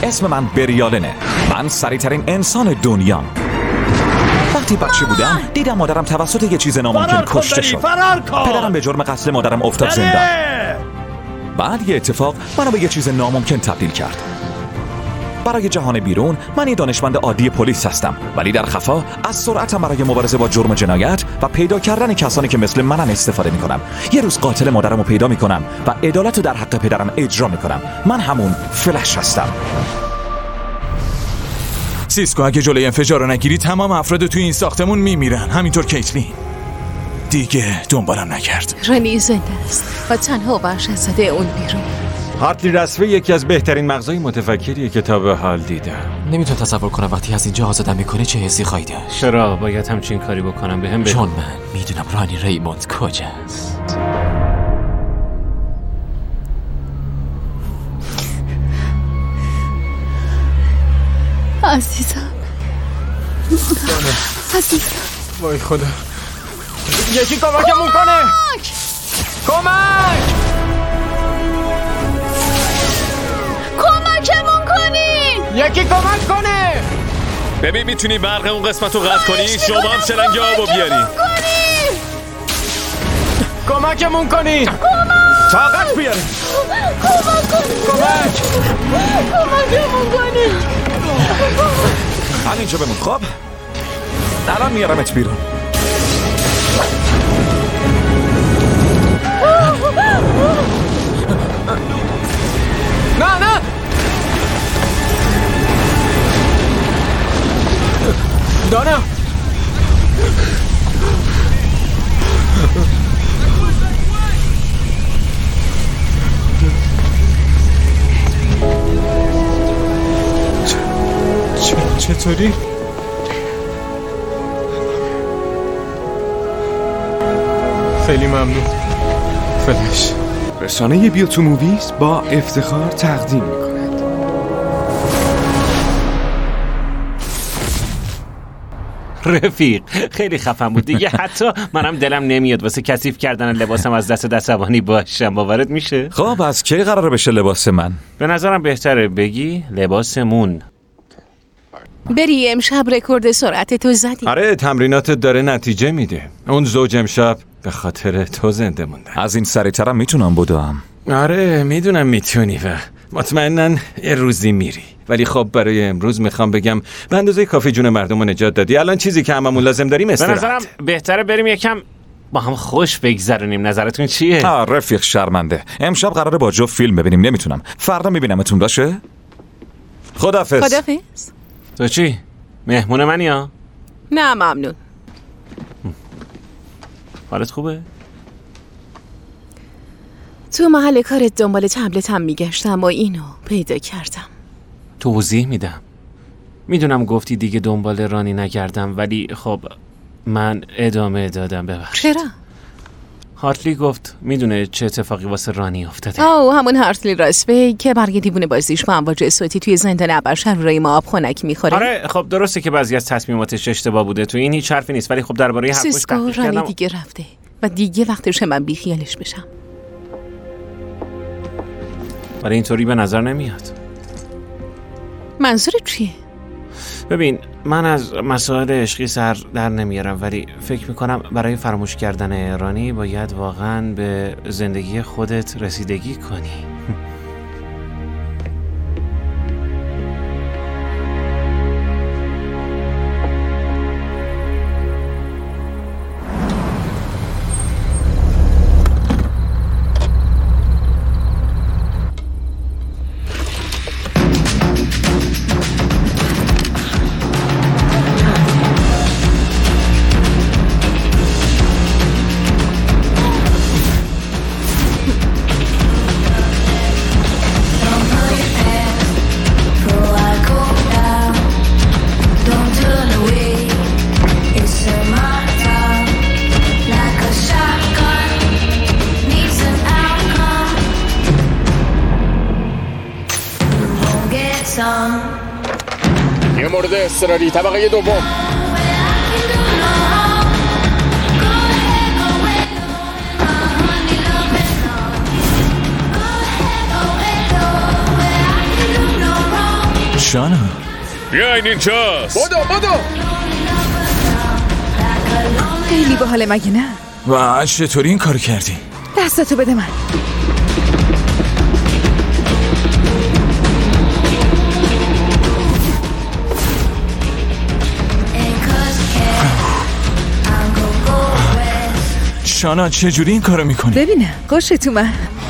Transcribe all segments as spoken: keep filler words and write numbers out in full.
اسم من بریالنه. من سریعترین انسان دنیام. وقتی بچه بودم دیدم مادرم توسط یه چیز ناممکن کشته شد. پدرم به جرم قتل مادرم افتاد زندان. بعد یه اتفاق منو به یه چیز ناممکن تبدیل کرد. برای جهان بیرون من یه دانشمند عادی پلیس هستم، ولی در خفا از سرعتم برای مبارزه با جرم و جنایت و پیدا کردن کسانی که مثل منن استفاده میکنم. یه روز قاتل مادرم رو پیدا میکنم و عدالت رو در حق پدرم اجرا میکنم. من همون فلش هستم. سیسکو، اگه جلوی انفجار رو نگیری تمام افراد توی این ساختمون میمیرن. همینطور کیتلین. دیگه دنبالم نکرد. رانی زنده است و تنها بخش از زده اون بیرون. هارتلی رسوی یکی از بهترین مغزای متفکریه که تا به حال دیدم. نمیتونم تصور کنم وقتی از اینجا آزادم میکنه چه حسی خواهی داشت. چرا باید همچین کاری بکنم؟ بهم بگو. چون من میدونم رانی ریموند کجاست. عزیزم عزیزم وای خدا، یکی کمکمون کنه. کمک کمکمون کنین، یکی کمک کنه. ببین میتونی برق اون قسمت رو قطع کنی؟ شما هم شلنگ آبو بیاری. کمکمون کنین. طاقت بیارین. کمک کنین. کمک کمکمون کنین. همینجا بمون. خب الان میارمت بیرون. نه نه دانا، چطوری؟ خیلی ممنون فلش. رسانه بیوتو موویز با افتخار تقدیم میکند. رفیق خیلی خفن بود دیگه. حتی منم دلم نمیاد واسه کثیف کردن لباسم از دست دستوانی باشم. باورت میشه؟ خب از کی قراره بشه لباس من؟ به نظرم بهتره بگی لباسمون. بری امشب رکورد سرعت تو زدی. آره تمریناتت داره نتیجه میده. اون زوج امشب به خاطر تو زنده مونده. از این سریعترم میتونم بدوم. آره میدونم میتونی و مطمئنن یه روزی میری، ولی خب برای امروز میخوام بگم به اندازه کافی جون مردم رو نجات دادی. الان چیزی که هممون لازم داریم استراحت. به نظرم بهتره بریم یکم با هم خوش بگذرونیم. نظرتون چیه؟ آه رفیق شرمنده. امشب قراره با جو فیلم ببینیم. نمیتونم. فردا میبینمتون. باشه؟ خداحافظ. خداحافظ. تو چی؟ مهمون منی ها؟ نه ممنون. حالت خوبه؟ تو محل کارت دنبال تبلتم میگشتم و اینو پیدا کردم. توضیح میدم. میدونم گفتی دیگه دنبال رانی نگردم، ولی خب من ادامه دادم. ببخش. چرا؟ هارتلی گفت میدونه چه اتفاقی واسه رانی افتاده. آه همون هارتلی راسبی که برگ دیوونه بازیش با امواج صوتی توی زندان ابرشهر روی ما آب خنک میخوره. آره خب درسته که بعضی از تصمیماتش اشتباه بوده، تو این هیچ حرفی نیست، ولی خب درباره حرفش تحقیق کردم. رانی دیگه رفته و دیگه وقتشه من بیخیالش بشم. ولی اینطوری به نظر نمیاد. منظور چیه؟ ببین من از مسائل عشقی سر در نمیارم، ولی فکر میکنم برای فراموش کردن رانی باید واقعا به زندگی خودت رسیدگی کنی. یه مورد اضطراری طبقه دوم. شانا بیاین اینجاست. بدو بدو. خیلی باحاله مگه نه؟ و چطوری این کارو کردی؟ دستتو بده من. شانا چجوری این کارو میکنی؟ ببینم خوش تو من.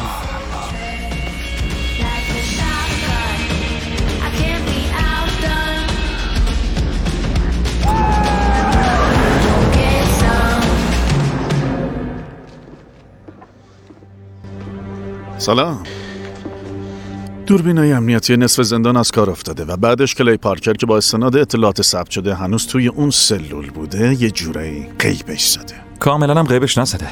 سلام. دوربینای امنیتی نصف زندان از کار افتاده و بعدش کلی پارکر که با استناد اطلاعات ثبت شده هنوز توی اون سلول بوده یه جورایی غیبش زده. کاملا هم غیبش نزده.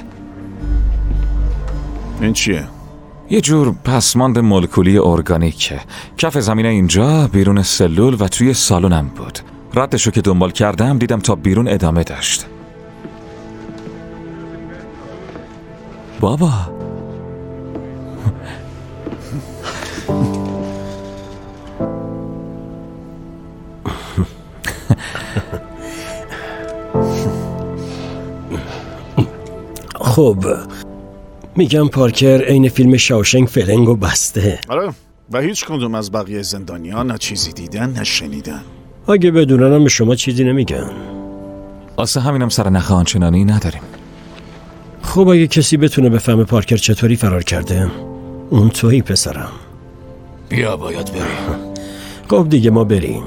این چیه؟ یه جور پسماند مولکولی ارگانیکه. کف زمین اینجا، بیرون سلول و توی سالونم بود. ردشو که دنبال کردم دیدم تا بیرون ادامه داشت. بابا خب میگم پارکر عین فیلم شاوشنگ فلنگو بسته. آره و هیچ کدوم از بقیه زندانیان نه چیزی دیدن نه شنیدن. اگه بدوننم به شما چیزی نمیگن. واسه همینم سر نخ آنچنانی نداریم. خب اگه کسی بتونه بفهمه پارکر چطوری فرار کرده اون تویی پسرم. بیا باید بریم. خب دیگه ما بریم.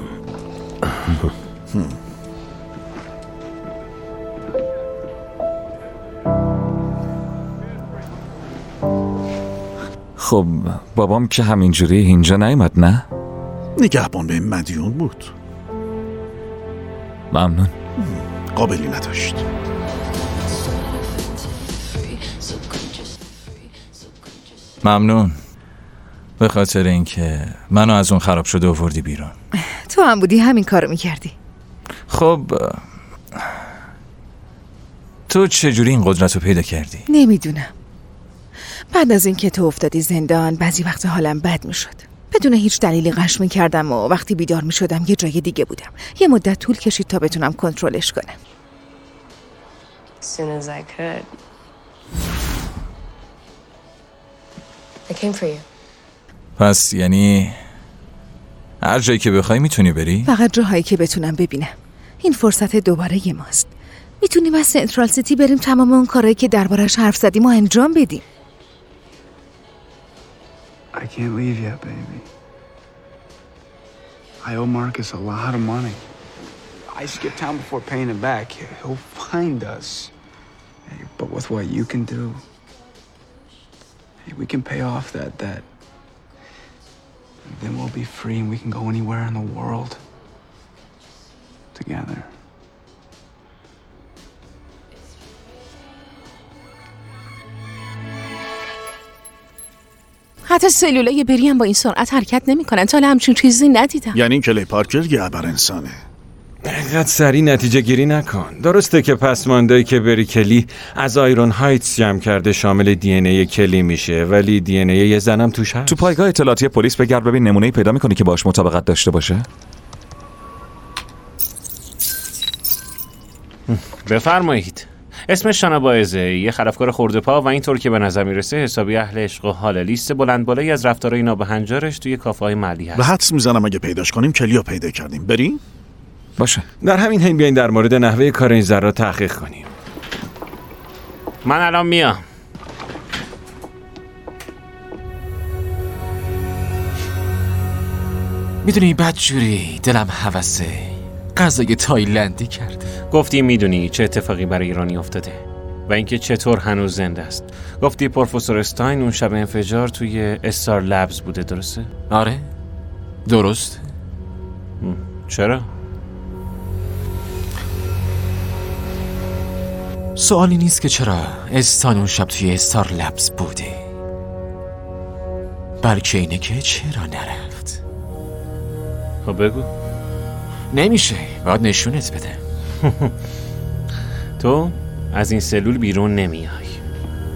خب بابام که همینجوری اینجا نیومد نه؟ نگهبان به مدیون بود. ممنون. قابلی نداشت. ممنون به خاطر اینکه منو از اون خراب شده آوردی بیرون. تو هم بودی همین کارو میکردی. خب تو چجوری این قدرت رو پیدا کردی؟ نمیدونم. بعد از اینکه تو افتادی زندان بعضی وقت حالم بد میشد. بدون هیچ دلیلی غش میکردم و وقتی بیدار میشدم یه جای دیگه بودم. یه مدت طول کشید تا بتونم کنترلش کنم. As soon as I could. I came for you. پس یعنی هر جایی که بخوای میتونی بری؟ فقط جاهایی که بتونم ببینم. این فرصت دوباره یه ماست. میتونیم از سنترال سیتی بریم تمام اون کارهایی که دربارش حرف زدیم و انجام بدیم. I can't leave yet, baby. I owe Marcus a lot of money. I skipped town before paying it back. He'll find us. Hey, but with what you can do, hey, we can pay off that debt. Then we'll be free and we can go anywhere in the world together. حتی سلولای بری هم با این سرعت حرکت نمی‌کنن. تا حالا همچین چیزی ندیدم. یعنی این کلی پارکر یه ابر انسانه. اینقدر سریع نتیجه گیری نکن. درسته که پسمانده‌ای که بری کلی از آیرون هایتس جمع کرده شامل دی ان ای کلی میشه، ولی دی ان ای یه زنم توش هست. تو پایگاه اطلاعاتی پلیس بگرد ببین نمونه‌ای پیدا می‌کنی که باهاش مطابقت داشته باشه. بفرمایید. اسمش شانا باعزه، یه خلافکار خورده پا و اینطور که به نظر میرسه حسابی اهل عشق و حال. لیست بلند بالایی از رفتارهای نابهنجارش توی کافه‌های محلی هست. و حدس میزنم اگه پیداش کنیم کلیو پیدا کردیم. بریم؟ باشه. در همین حین بیاین در مورد نحوه کار این ذرات تحقیق کنیم. من الان میام. میدونی بدجوری دلم هوسه غذای تایلندی کرده. گفتی میدونی چه اتفاقی برای ایرانی افتاده و اینکه چطور هنوز زنده است. گفتی پروفسور استاین اون شب انفجار توی استار لبز بوده، درسته؟ آره درست. چرا؟ سوالی نیست که چرا استاین اون شب توی استار لبز بوده، بلکه اینه که چرا نرفت. خب بگو. نمیشه، باید نشونت بده. تو از این سلول بیرون نمیای.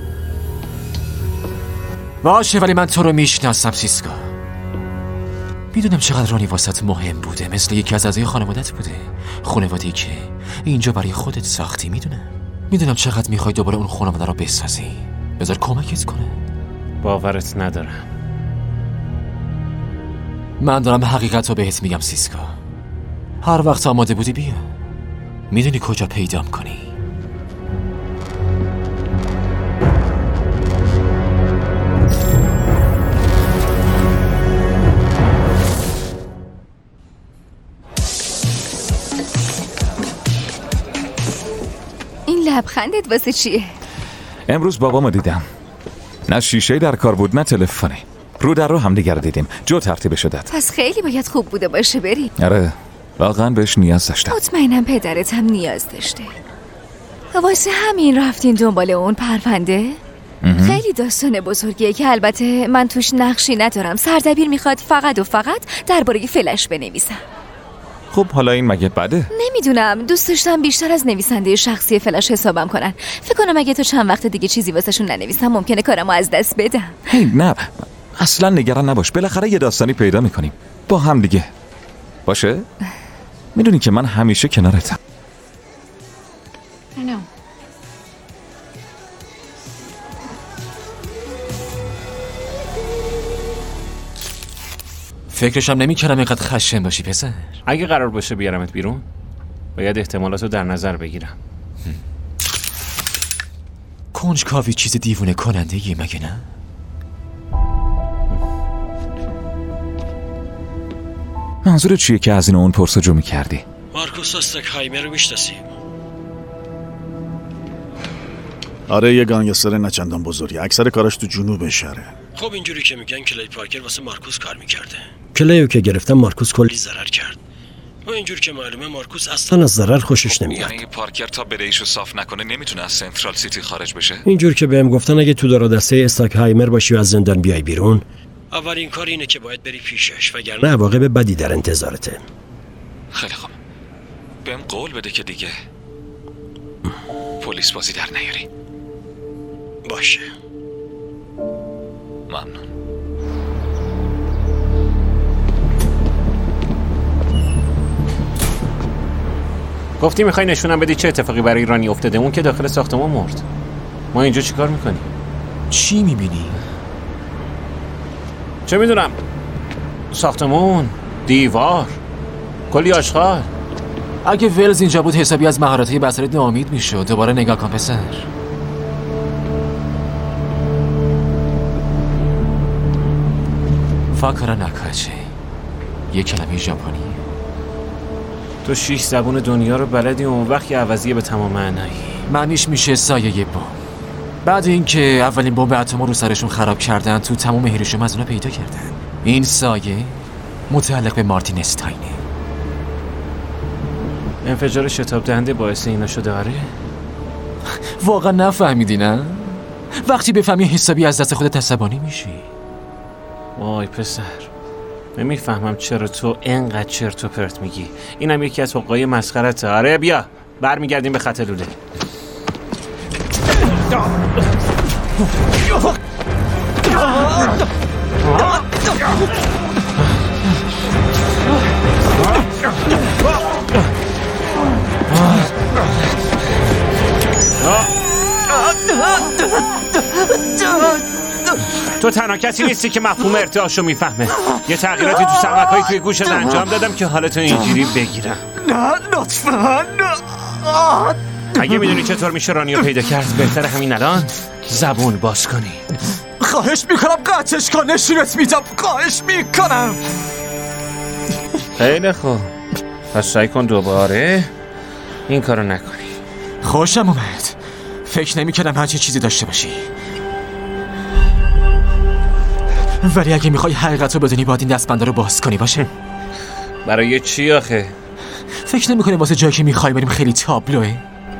باشه ولی من تو رو میشناسم سیسکا. میدونم چقدر رانی واسط مهم بوده، مثل یکی از اعضای خانوادت بوده، خانواده‌ای که اینجا برای خودت ساختی. میدونم میدونم چقدر میخوای دوباره اون خانواده رو بسازی. بذار کمکت کنه. باورت ندارم. من دارم حقیقت رو بهت میگم سیسکا. هر وقت آماده بودی بیا. میدونی کجا پیدام کنی؟ این لبخندت واسه چیه؟ امروز بابامو دیدم. نه شیشه در کار بود نه تلفنی. رو در رو هم دیگر دیدیم. جو ترتیب شدت. پس خیلی باید خوب بوده باشه بری. آره واقعا بهش نیاز داشتم. مطمئنم پدرت هم نیاز داشته. واسه همین رفتین دنبال اون پرونده؟ خیلی داستان بزرگیه که البته من توش نقشی ندارم. سردبیر میخواد فقط و فقط درباره فلش بنویسم. خب حالا این مگه بده؟ نمیدونم، دوست داشتم بیشتر از نویسنده شخصی فلش حسابم کنن. فکر کنم اگه تو چند وقت دیگه چیزی واسهشون ننویسم ممکنه کارمو از دست بدم. هی نه اصلا نگران نباش، بالاخره یه داستانی پیدا میکنیم با هم دیگه. باشه؟ میدونی که من همیشه کنارتم. نه فکرشم نمی‌کردم اینقدر خشن باشی پسر. اگه قرار باشه بیارمت بیرون باید احتمالاتو در نظر بگیرم. کنجکاوی چیز دیوونه کننده یه مگه نه؟ منظور چیه که از این اون پرسجو میکردی؟ مارکوس استکهایمر رو میشناسی؟ آره یه گانگستر نچندان بزرگی، اکثر کاراش تو جنوب شهره. خب اینجوری که میگن کلی پارکر واسه مارکوس کار میکرده. کلیو که گرفتم مارکوس کلی ضرر کرد. و اینجوری که معلومه مارکوس اصلا از ضرر خوشش نمیاد. یعنی پارکر تا بدهیشو صاف نکنه نمیتونه از سنترال سیتی خارج بشه؟ اینجور که بهم گفتن اگه تو دارا دسته استکهایمر باشی و از زندان بیای بیرون، اولین کار اینه که باید بری پیشش، وگرنه عواقب بدی در انتظارته. خیلی خوب. بهم قول بده که دیگه پلیس بازی در نیاری. باشه. ممنون. گفتی میخوای نشونم بدی چه اتفاقی برای رانی افتاده؟ اون که داخل ساختمان مرد. ما اینجا چیکار میکنیم؟ چی میبینی؟ چه میدونم؟ ساختمون، دیوار، کلی آشغال. اگه ولز اینجا بود حسابی از مهارت‌های بصری ناامید میشد. دوباره نگاه کن پسر. فاکارا ناکاچه، یه کلمه ژاپنی. تو شیش زبون دنیا رو بلدی و اون وقت یه عوضیه به تمام معنایی. معنیش میشه سایه بمب. بعد اینکه اولین بمب اتم رو سرشون خراب کردن تو تمام هیروشیما از اونها پیدا کردن. این سایه متعلق به مارتین استاینه. انفجار شتاب دهنده باعث اینا شده؟ آره. واقعا نفهمیدی نه؟ وقتی بفهمی حسابی از دست خودت عصبانی میشی. وای پسر، نمیفهمم چرا تو اینقدر چرت و پرت میگی. اینم یکی از حقای مسخرته. آره بیا برمیگردیم به خط لوله. تو تنها کسی نیستی که مفهوم ارتعاشو میفهمه. یه تغییراتی تو سمک‌های توی گوشت انجام دادم که حالتو اینجوری بگیرم. نه لطفاً. اگه میدونی چطور میشه رانیو پیدا کرد بهتره همین الان زبون باز کنی. خواهش میکنم قطعش کن، نشونت میدم. خواهش میکنم. خیلی خوب، پس سعی کن دوباره این کارو نکنی. خوشم اومد. فکر نمی‌کردم هرچی چیزی داشته باشی. ولی اگه میخوای حقیقت رو بدونی باید این دستبنده رو باز کنی. باشه؟ برای چی آخه؟ فکر نمی‌کنی واسه جایی که میخوای بریم خیلی تابلوه؟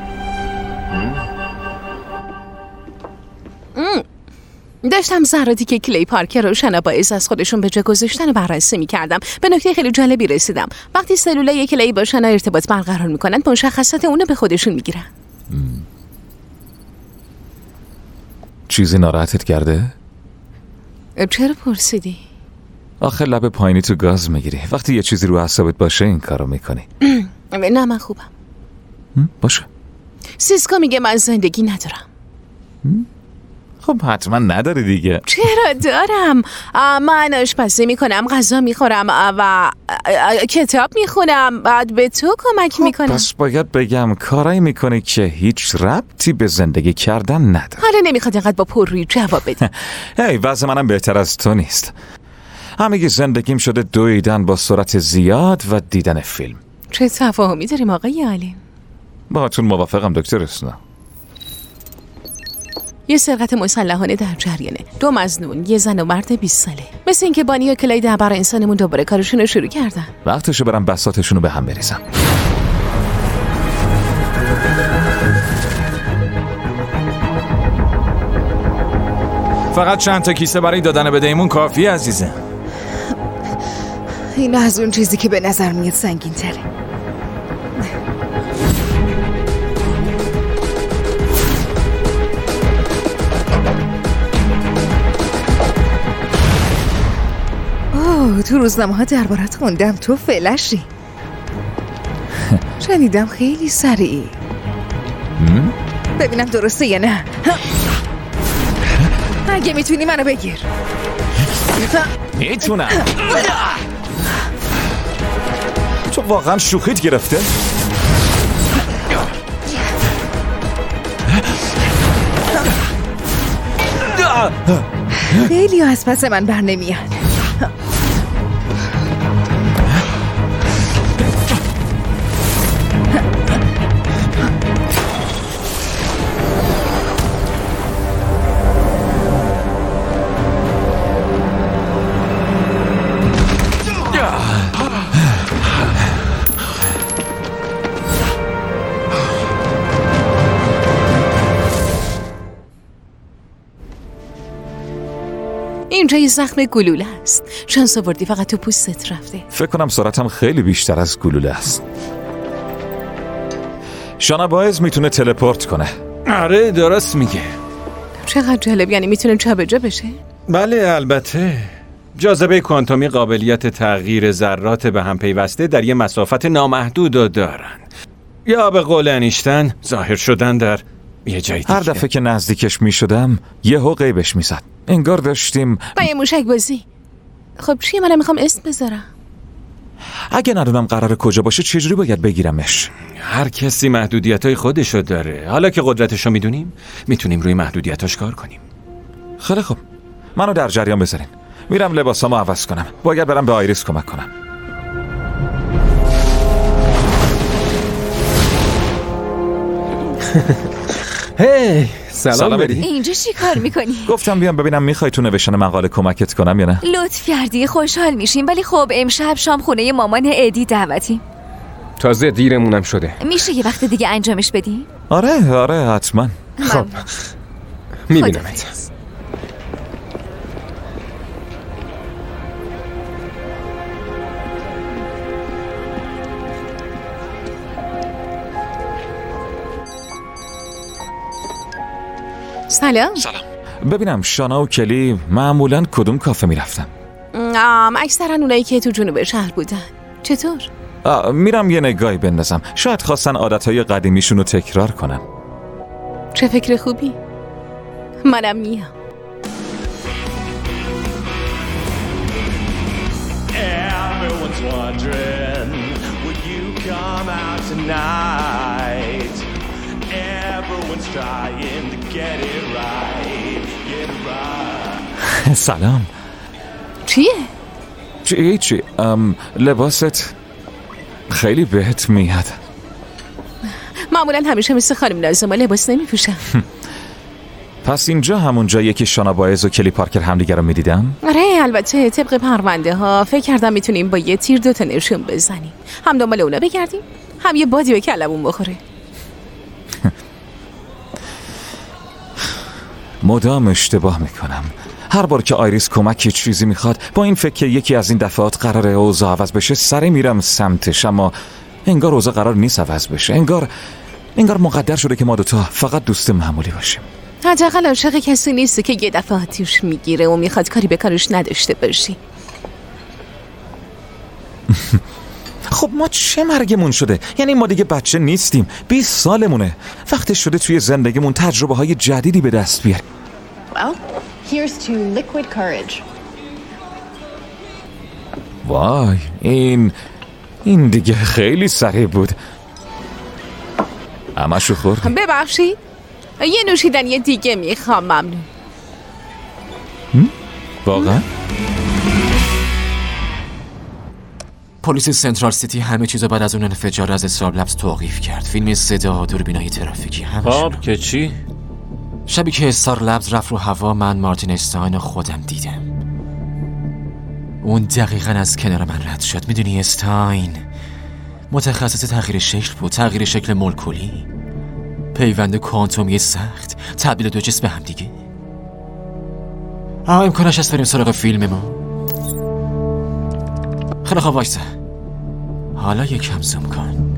داشتم ذراتی که کلی پارکر رو شنا باعث از خودشون به جا گذاشتن بررسی می‌کردم. به نکته خیلی جالبی رسیدم. وقتی سلولای کلی با شنا ارتباط برقرار می‌کنن، مشخصات اونو به خودشون می‌گیرن. چیزی ناراحتت کرده؟ چرا پرسیدی؟ آخه لب پایینی تو گاز میگیری. وقتی یه چیزی رو اعصابت باشه این کارو میکنی. نه من خوبم. باشه. سیسکا میگه من زندگی ندارم. خب حتما نداری دیگه. چرا دارم؟ من آشپزی میکنم، غذا میخورم و کتاب میخونم، بعد به تو کمک خب میکنم. پس باید بگم کارایی میکنی که هیچ ربطی به زندگی کردن نداره. حالا نمیخواد اینقدر با پررویی جواب بدی. هی وضع منم بهتر از تو نیست. همه زندگیم شده دویدن با سرعت زیاد و دیدن فیلم. چه تفاهمی داریم آقای عالم؟ باهاتون موافقم دکتر اسنا. یه سرقت مسلحانه در جریانه. دو مظنون، یه زن و مرد بیست ساله. مثل اینکه بانی و کلید برای انسانمون دوباره کارشون رو شروع کردن. وقتشه برم بساطشون رو به هم بریزم. فقط چند تا کیسه برای دادن به دیمون کافی عزیزه. این از اون چیزی که به نظر میاد سنگین تره. اوه تو روزنامه ها دربارت خوندم تو فلشی. شنیدم خیلی سریعی. ببینم درسته یا نه. اگه میتونی منو بگیر. میتونم. تو واقعا شوخیت گرفته؟ خیلی از پس من بر نمیاد. اینجا یه زخم گلوله است. شانس آوردی فقط تو پوستت رفته. فکر کنم سرعتم خیلی بیشتر از گلوله است. شانا باعث میتونه تلپورت کنه. آره درست میگه. چقدر جالب، یعنی میتونه جابجا بشه؟ بله البته. جاذبه کوانتومی قابلیت تغییر ذرات به هم پیوسته در یه مسافت نامحدود رو دارن. یا به قول انیشتن ظاهر شدن در یه جای دیگه. هر دفعه که نزدیکش میشدم یهو غیبش میزد. انگار داشتیم با یه موشک بازی. خب چیه؟ منم میخوام اسم بذارم. اگه ندونم قراره کجا باشه چجوری باید بگیرمش؟ هر کسی محدودیتای خودشو داره. حالا که قدرتشو میدونیم میتونیم روی محدودیتاش کار کنیم. خیلی خوب منو در جریان بذارین. میرم لباسامو عوض کنم. باید برم به آیریس کمک کنم. هی سلام, سلام بری. اینجا چی کار میکنی؟ گفتم بیام ببینم میخوای تو نوشتن مقاله کمکت کنم یا نه؟ لطف کردی، خوشحال میشیم، ولی خب امشب شام خونه مامان ادی دعوتیم. تازه دیرمونم شده. میشه یه وقت دیگه انجامش بدی؟ آره آره حتما. خب میبینمت. سلام. سلام. ببینم شانا و کلی معمولاً کدوم کافه میرفتن؟ اکثرا اونایی که تو جنوب شهر بودن. چطور؟ میرم یه نگاهی بندازم. شاید خواستن عادتهای قدیمیشون رو تکرار کنن. چه فکر خوبی. منم میام. سلام. چیه؟ چی چی؟ ام لباست خیلی بهت میاد. معمولا همیشه مثل خانم لازمه لباس نمیپوشم. پس اینجا همون جاییه که شانا باعز و کلی پارکر همدیگه رو میدیدم؟ آره البته طبق پرونده ها فکر کردم میتونیم با یه تیر دوتا نشون بزنیم. هم دنبال اونا بگردیم هم یه بادی به کلمون بخوره. مدام اشتباه میکنم. هر بار که آیریس کمک یه چیزی میخواد با این فکر که یکی از این دفعات قراره اوضاع عوض بشه سری میرم سمتش، اما انگار اوضاع قرار نیست عوض بشه. انگار انگار مقدر شده که ما دوتا فقط دوست معمولی باشیم. حداقل عاشق کسی نیست که یه دفعه آتیش میگیره و میخواد کاری به کارش نداشته باشی. خب ما چه مرگمون شده؟ یعنی ما دیگه بچه نیستیم، بیست سالمونه. وقتی شده توی زندگیمون تجربه های جدیدی به دست بیاریم. Well, here's to liquid courage. وای، این این دیگه خیلی سریع بود. همشو خورد. ببخشید یه نوشیدنی دیگه میخوام. ممنون. واقعا؟ پلیس سنترال سیتی همه چیزو بعد از اون انفجار از استراب لبز توقیف کرد. فیلم صدا، دوربینای ترافیکی، همه. خب که چی؟ شبی که استار لبز رفت رو هوا، من مارتین استاین خودم دیدم. اون دقیقاً از کنار من رد شد. میدونی استاین متخصص تغییر شکل بود، تغییر شکل مولکولی، پیوند کوانتومی سخت، تبدیل دو جسم به هم دیگه. آه امکانش هست بریم سراغ فیلم ما. خیلی خوب وایسا، حالا یکم زوم کن،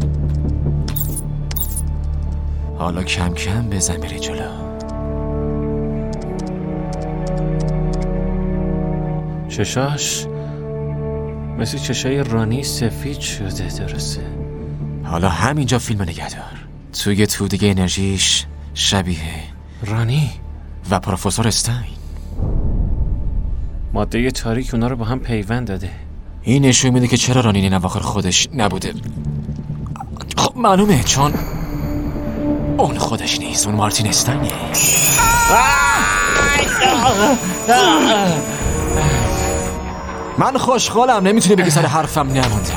حالا کم کم بزن بری جلو. چشاش مثل چشای رانی سفید شده. درسته. حالا همینجا فیلم نگه دار. توی تودگی انرژیش شبیه رانی و پروفسور استاین. ماده تاریک اونا رو با هم پیوند داده. این نشون میده که چرا رانی این اواخر خودش نبوده. خب معلومه، چون اون خودش نیست، اون مارتین استاینه. من خوشحالم نمیتونی بگی سر حرفم نمونده.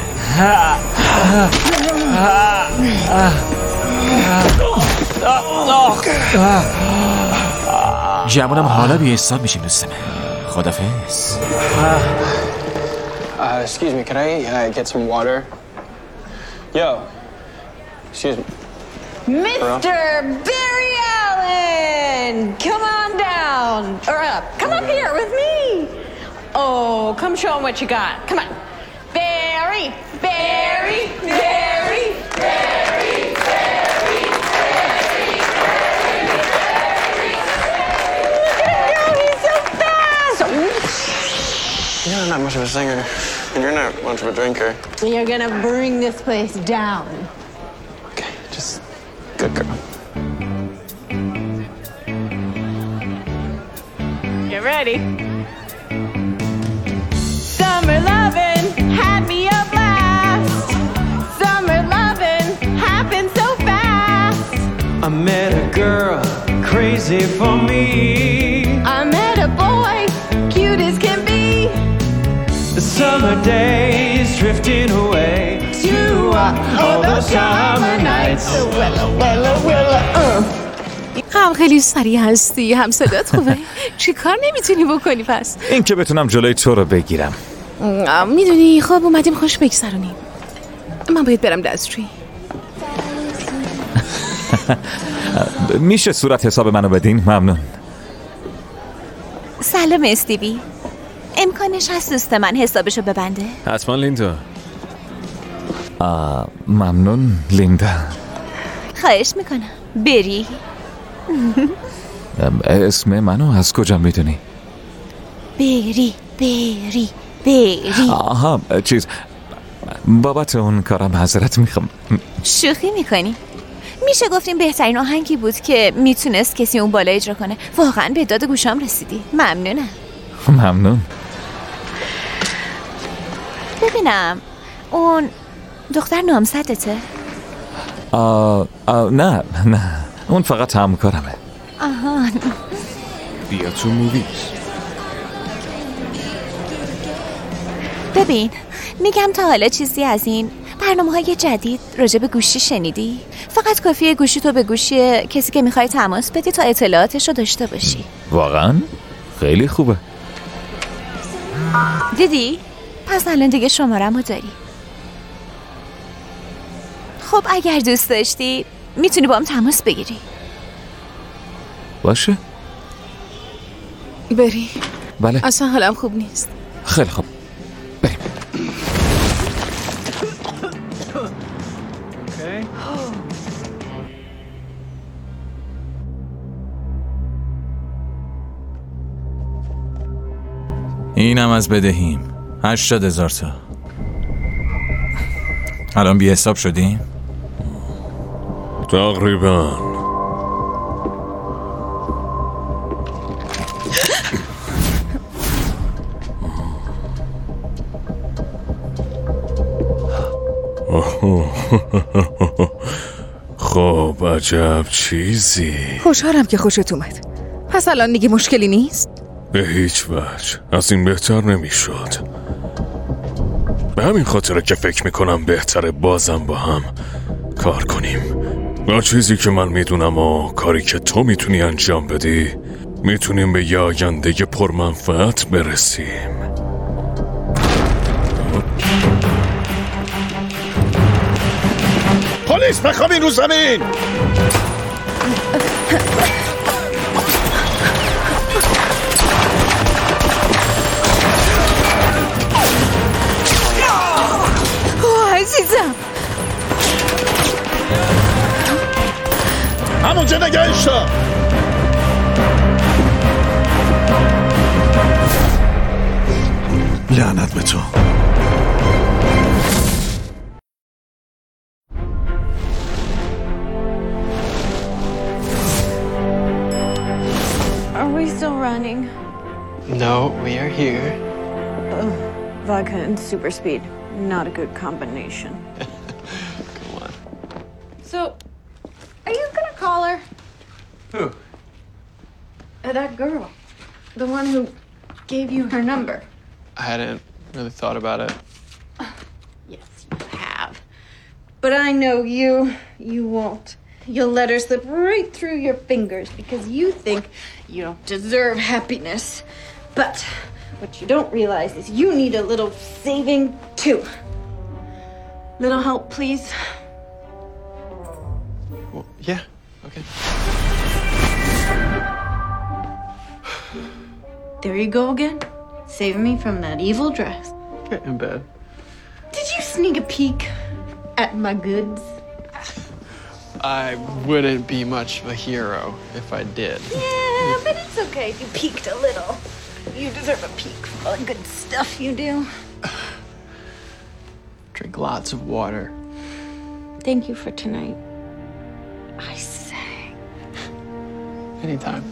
جمعونم حالا بی حساب میشیم دوست من. خدافظ. Uh, excuse me, can I uh, get some water? Yo, excuse me. Mister Barry Allen, come on down, or up. Come up here with me. Oh, come show him what you got. Come on. Barry, Barry, Barry, Barry, Barry, Barry, Barry, Look at him go, he's so fast. You're not much of a singer, and you're not much of a drinker. You're gonna bring this place down. Okay, just good girl. Get ready. Summer lovin' had me a blast. Summer lovin' happened so fast. I met a girl crazy for me. I met a boy cute as can be. The summer days drifting away to uh, all the summer nights. Willa, willa, willa, uh. هم خیلی سریع هستی، هم صدات خوبه. چی کار نمیتونی بکنی پس؟ این که بتونم جلوی تو رو بگیرم. میدونی خب اومدیم خوش بگذرونیم. من باید برم دستشویی. میشه صورت حساب منو بدین؟ ممنون. سلام استیوی. امکانش هست دوست من حسابشو ببنده؟ حتما لیندا. آه، ممنون لیندا. خواهش میکنم بری. اسم منو از کجا میدونی؟ بری بری بری. آها چیز بابت اون کارم معذرت میخوام. شوخی میکنی؟ میشه گفتیم بهترین آهنگی بود که میتونست کسی اون بالا اجرا کنه. واقعا به داد گوشام رسیدی. ممنونم. ممنون. ببینم اون دختر نامزدته؟ آه، آه، نه نه اون فقط همکارمه. آها. بیا تو موویز. ببین میگم تا حالا چیزی از این برنامه‌های جدید راجع به گوشی شنیدی؟ فقط کافیه گوشی تو به گوشی کسی که میخوای تماس بدی تا اطلاعاتش رو داشته باشی. واقعا؟ خیلی خوبه. دیدی؟ پس الان دیگه شماره‌مو داری. خب اگر دوست داشتی میتونی با هم تماس بگیری. باشه. بری. بله. اصلا حالم خوب نیست. خیلی خوب. بریم. اینم از بدهیم. هشتاد هزار تا. الان بی حساب شدیم؟ تقریبا. خب عجب چیزی. خوشحالم که خوشت اومد. پس الان دیگه مشکلی نیست؟ به هیچ وجه. از این بهتر نمیشد. به همین خاطره که فکر میکنم بهتره بازم با هم کار کنیم. با چیزی که من میدونم و کاری که تو میتونی انجام بدی میتونیم به یه آینده پرمنفعت برسیم. پلیس بخوابین رو زمین. اوه عزیزم، همونجا نگهش شو. لعنت به تو. Are we still running? No, we are here. Oh, vodka and super speed. Not a good combination. Come on. So, are you gonna call her? Who? Uh, that girl. The one who gave you her number. I hadn't really thought about it. Yes, you have. But I know you. You won't. You'll let her slip right through your fingers because you think you don't deserve happiness. But what you don't realize is you need a little saving too. Little help, please. Well, yeah, okay. There you go again, saving me from that evil dress. Get in bed. Did you sneak a peek at my goods? I wouldn't be much of a hero if I did. Yeah, but it's okay if you peeked a little. You deserve a peek for all the good stuff you do. Drink lots of water. Thank you for tonight. I say. Anytime.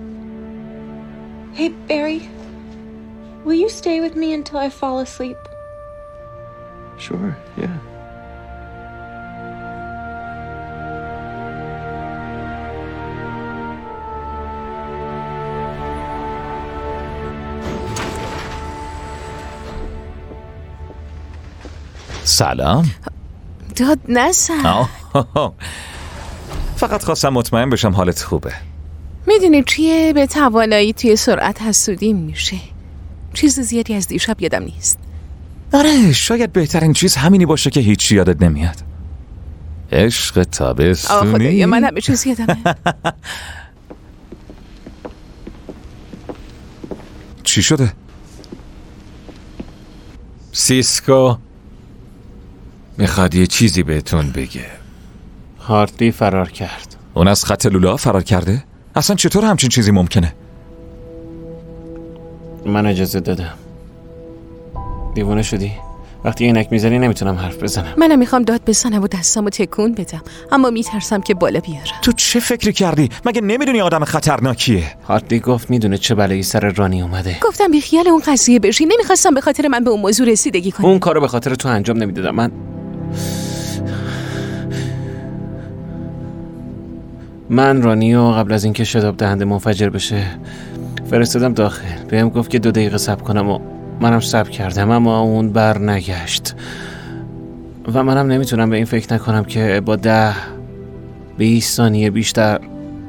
Hey, Barry. Will you stay with me until I fall asleep? Sure, yeah. سلام. داد نزن. فقط خواستم مطمئن بشم حالت خوبه. میدونی چیه؟ به توانایی توی سرعت حسودی میشه. چیز زیادی از دیشب یادم نیست. آره، شاید بهترین چیز همینی باشه که هیچی یادت نمیاد. عشق تابستونی. آه خدایا، من همه چیز یادمه. چی شده؟ سیسکو میخواد یه چیزی بهتون بگه. هارتی فرار کرد. اون از خط لولا فرار کرده؟ اصلا چطور همچین چیزی ممکنه؟ من اجازه دادم. دیوونه شدی؟ وقتی عینک میزنی نمیتونم حرف بزنم. منم میخوام داد بزنم و دستامو تکون بدم، اما میترسم که بالا بیارم. تو چه فکری کردی؟ مگه نمیدونی آدم خطرناکیه؟ هارتی گفت میدونه چه بلایی سر رانی اومده. گفتم بی خیال اون قضیه بشی. نمیخواستم به خاطر من به اون موضوع رسیدگی کنی. اون کارو به خاطر تو انجام نمیدادم. من من رانیو قبل از اینکه شتاب دهنده منفجر بشه فرستادم داخل. بهم گفت که دو دقیقه صبر کنم و منم صبر کردم، اما اون بر نگشت و منم نمیتونم به این فکر نکنم که با ده بیست ثانیه بیشتر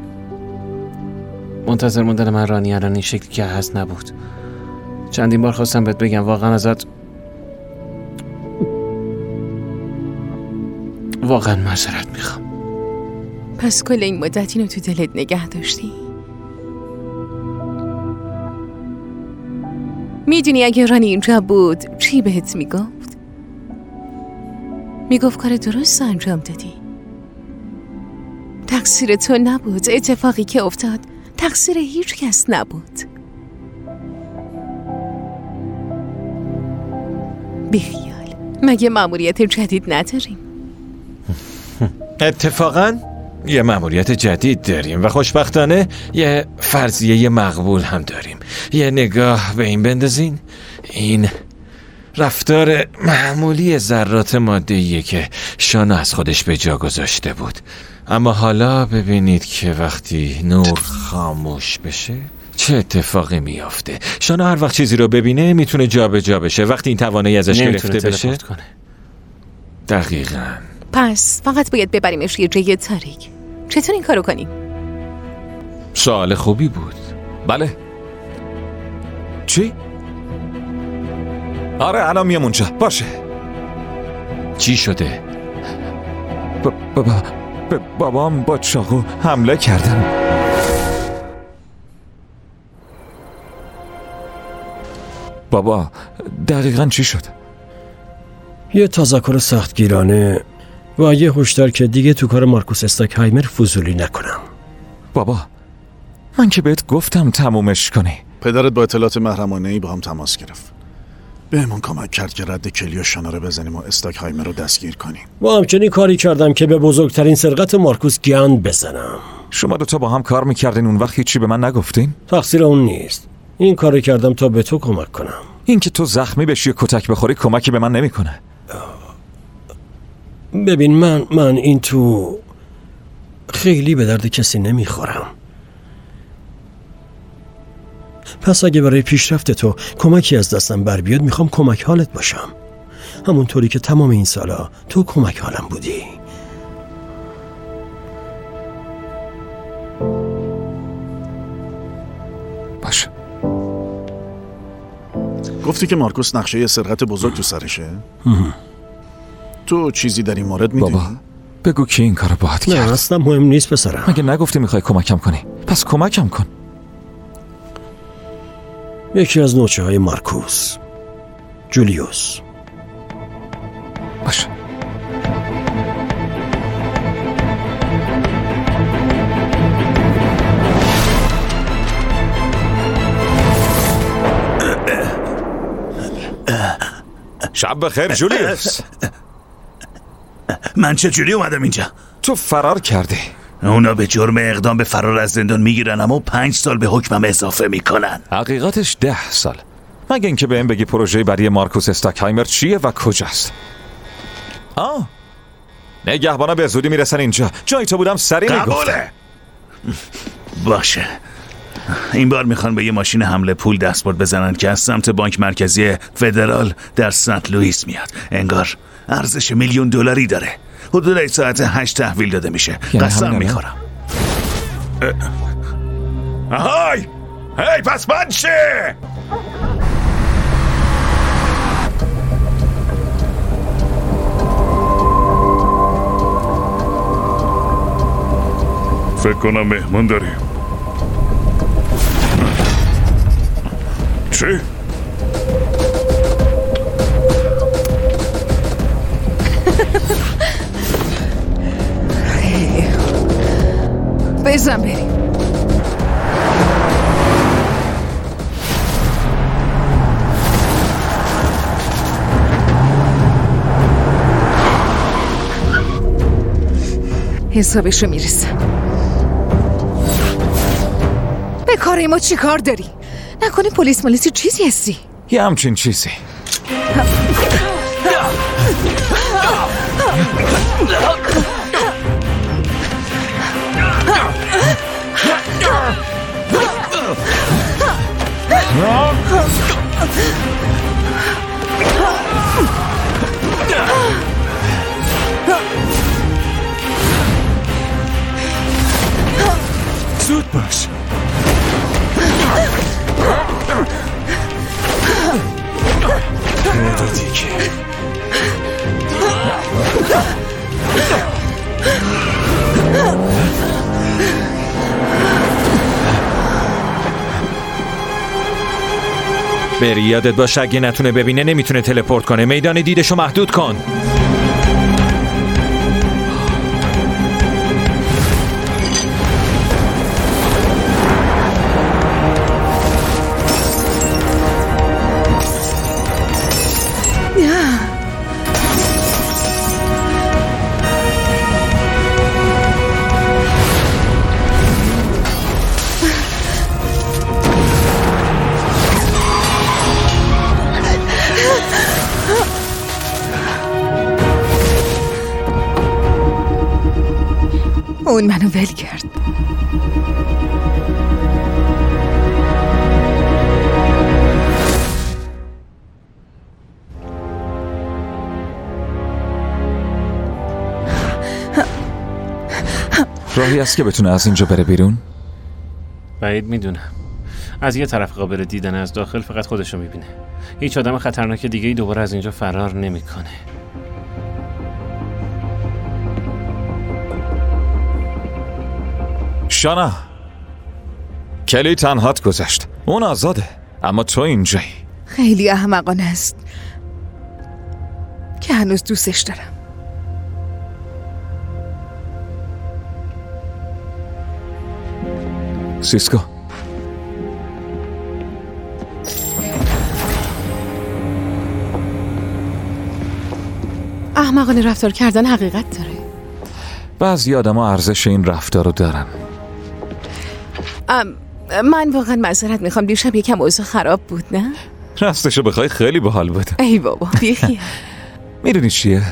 منتظر موندن من رانی الان این شکلی که هست نبود. چندین بار خواستم بهت بگم، واقعا ازت واقعا معذرت میخوام. پس کل این مدت اینو تو دلت نگه داشتی؟ میدونی اگه رانی اینجا بود چی بهت میگفت؟ میگفت کار درست انجام دادی. تقصیر تو نبود. اتفاقی که افتاد تقصیر هیچ کس نبود. بیخیال. مگه مأموریت جدید نداریم؟ اتفاقاً یه مأموریت جدید داریم و خوشبختانه یه فرضیه مقبول هم داریم. یه نگاه به این بندازین. این رفتار معمولی ذرات ماده‌ایه که شانا از خودش به جا گذاشته بود. اما حالا ببینید که وقتی نور خاموش بشه چه اتفاقی میافته. شانا هر وقت چیزی رو ببینه میتونه جا به جا بشه. وقتی این توانایی ازش گرفته بشه کنه. دقیقاً. پس فقط باید ببریمش یه جای تاریک. چطور این کارو کنیم؟ سوال خوبی بود. بله. چی؟ آره الان میام اونجا. باشه. چی شده؟ بابا به بابام با چاقو حمله کردن. بابا دقیقاً چی شد؟ یه تذکر سختگیرانه و یه هشدار که دیگه تو کار مارکوس استاکهایمر فضولی نکنم. بابا من که بهت گفتم تمومش کنی. پدرت با اطلاعات محرمانه‌ای با هم تماس گرفت. بهمون کمک کرد که رد کلی و شانا رو بزنیم و استاکهایمر رو دستگیر کنیم. و همچنین کاری کردم که به بزرگترین سرقت مارکوس گند بزنم. شما دوتا با هم کار میکردین اون وقت هیچی به من نگفتین؟ تقصیر اون نیست. این کاری کردم تا به تو کمک کنم. این که تو زخمی بشی و کتک بخوری کمکی به من نمیکنه. ببین من من این تو خیلی به درد کسی نمیخورم. پس اگه برای پیشرفت تو کمکی از دستم بر بیاد میخوام کمک حالت باشم. همونطوری که تمام این سالا تو کمک حالم بودی. باشه. گفتی که مارکوس نقشه یه سرقت بزرگ تو سرشه؟ تو چیزی در این مورد میدونی؟ بابا بگو کی این کارو باهات کرد. نه اصلا مهم نیست پسرم. مگه نگفتی میخوای کمکم کنی؟ پس کمکم کن. یکی از نوچه های مارکوس، جولیوس. باشه. شب بخیر جولیوس. من چجوری اومدم اینجا؟ تو فرار کردی. اونا به جرم اقدام به فرار از زندان میگیرن اما پنج سال به حکمم اضافه میکنن. حقیقتش ده سال. مگه اینکه بهم بگی پروژه برای مارکوس استاکهایمر چیه و کجاست. آه نگهبانا به زودی میرسن اینجا. جای تو بودم سریع میگفتم. باشه. این بار میخوان به یه ماشین حمله پول دستبرد بزنن که از سمت بانک مرکزی فدرال در سنت لوئیس میاد. انگار ارزش میلیون دلاری داره. حدود ساعت هشت تحویل داده میشه. قسم میخورم. آهای هی پس من چه؟ فکر کنم مهمون داریم. چی؟ بزن بریم. حسابشو میرسم. به کار ما چی کار داری؟ نکنی پلیس مالیسی چیزی هستی؟ یه همچین چیزی. زود باش. برو دیگه. بری یادت باش اگه نتونه ببینه نمیتونه تلپورت کنه. میدان دیدشو محدود کن. اون منو ول کرد. راهی هست که بتونه از اینجا بره بیرون؟ بعید میدونم. از یه طرف قابل دیدن، از داخل فقط خودشو میبینه. هیچ آدم خطرناک دیگه ای دوباره از اینجا فرار نمیکنه. شانا، کلی تنهات گذشت. اون آزاده، اما تو اینجایی. خیلی احمقانه است که هنوز دوستش دارم. سیسکو، احمقانه رفتار کردن حقیقت داره. بعضی آدم ها ارزش این رفتار رو دارن. ام من واقعا معذرت میخوام، دیشب یکم اوضاع خراب بود. نه راستشو بخوای خیلی باحال بود. ای بابا بیخیال. میدونی چیه؟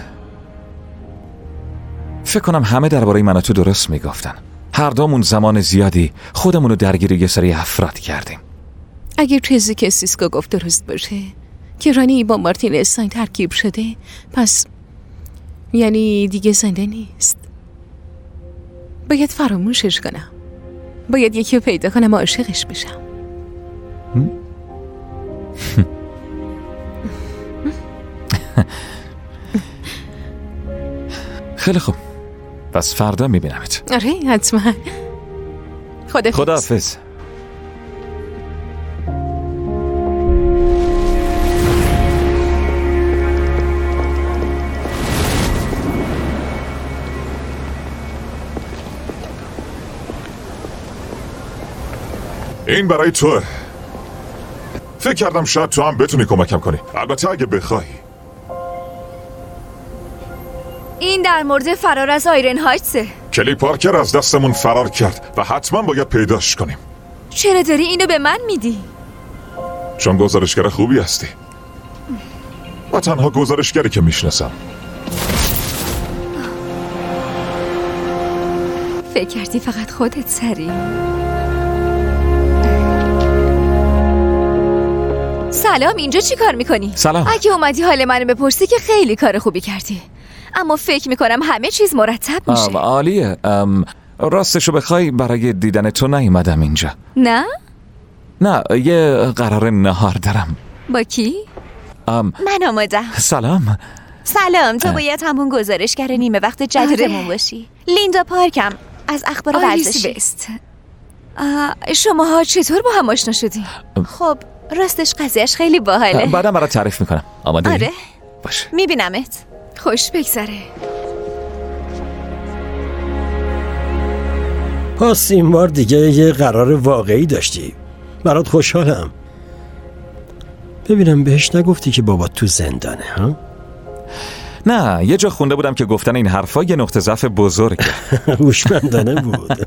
فکر کنم همه درباره من و تو درست میگفتن. هر دومون زمان زیادی خودمون رو درگیر یه سری افراد کردیم. اگر چیزی که سیسکو گفت درست باشه که رانی با مارتین استاین ترکیب شده، پس یعنی دیگه زنده نیست. باید فراموشش کنم. باید یکی رو پیدا کنم و عاشقش بشم. خیلی خوب، پس فردا میبینمت. آره حتما. خداحافظ. خداحافظ. این برای توه. فکر کردم شاید تو هم بتونی کمکم کنی، البته اگه بخوای. این در مورد فرار از آیرن هایتسه. کلی پارکر از دستمون فرار کرد و حتما باید پیداش کنیم. چرا داری اینو به من میدی؟ چون گزارشگر خوبی هستی و تنها گزارشگری که میشناسم. فکر کردی فقط خودت سری؟ سلام، اینجا چی کار میکنی؟ سلام. اگه اومدی حال منو بپرسی که خیلی کار خوبی کردی، اما فکر میکنم همه چیز مرتب میشه. عالیه. راستشو بخوای برای دیدن تو نیومدم اینجا. نه؟ نه، یه قرار نهار دارم. با کی؟ ام... من آمادم. سلام. سلام، تو باید همون گزارشگر نیمه وقت جدیدمون باشی. لیندا پارکم از اخبار ورزشی. شماها چطور با هم آشنا شدی؟ خب راستش قضیهش خیلی باحاله. بعدم برات تعریف میکنم. آماده؟ آره باشه. میبینمت. خوش بگذره. پس این بار دیگه یه قرار واقعی داشتی. برات خوشحالم. ببینم بهش نگفتی که بابات تو زندانه ها؟ نه، یه جا خونده بودم که گفتن این حرفا یه نقطه ضعف بزرگه. هوشمندانه بود.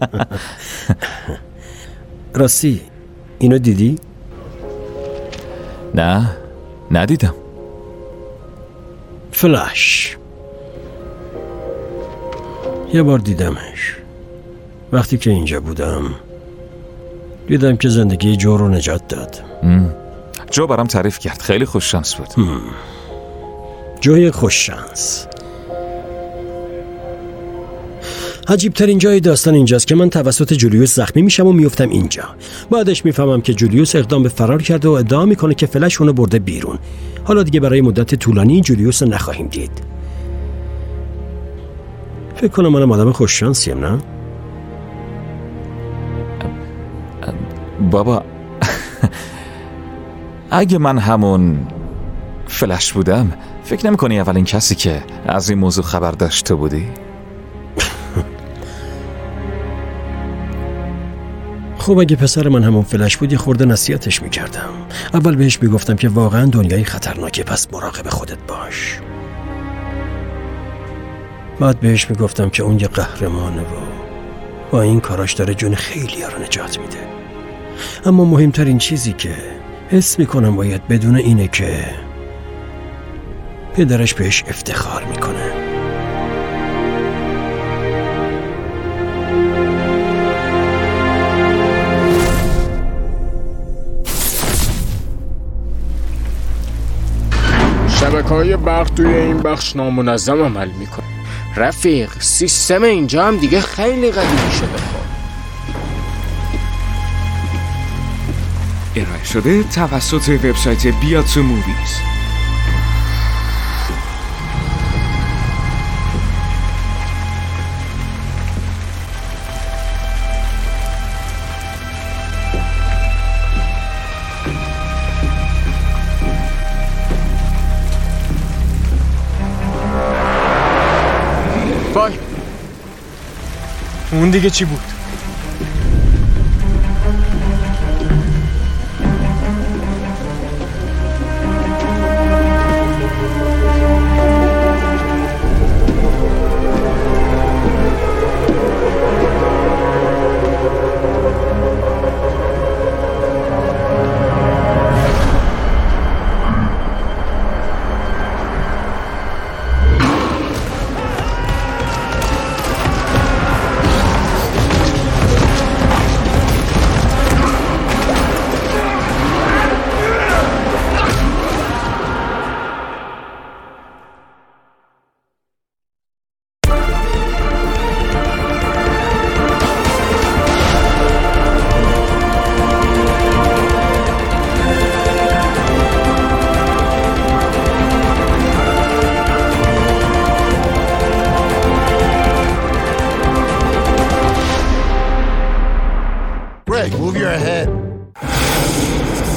راستی اینو دیدی؟ نه، ندیدم. فلش یه بار دیدمش وقتی که اینجا بودم. دیدم که زندگی جو رو نجات داد. ام. جو برام تعریف کرد، خیلی خوش شانس بود. ام. جوی خوش شانس. عجیب‌ترین جای داستان اینجاست که من توسط جولیوس زخمی میشم و میفتم اینجا. بعدش میفهمم که جولیوس اقدام به فرار کرده و ادعا میکنه که فلش اونو برده بیرون. حالا دیگه برای مدت طولانی جولیوس رو نخواهیم دید. فکر کنم منم آدم خوش شانسیم، نه؟ بابا اگه من همون فلش بودم، فکر نمی کنی اولین کسی که از این موضوع خبر داشته بودی؟ خب اگه پسر من همون فلش بود یه خورده نصیحتش میکردم. اول بهش میگفتم که واقعا دنیای خطرناکه، پس مراقب خودت باش. بعد بهش میگفتم که اون یه قهرمانه و با این کاراش داره جون خیلی ها رو نجات میده. اما مهمترین چیزی که حس میکنم باید بدون اینه که پدرش بهش افتخار میکنه. شبکه‌های برق توی این بخش نامنظم عمل میکنه. رفیق، سیستم اینجا هم دیگه خیلی قدیمی شده. خب ارائه شده توسط وبسایت بیا تو موویز. وای، اون دیگه چی بود؟ Greg, move your head.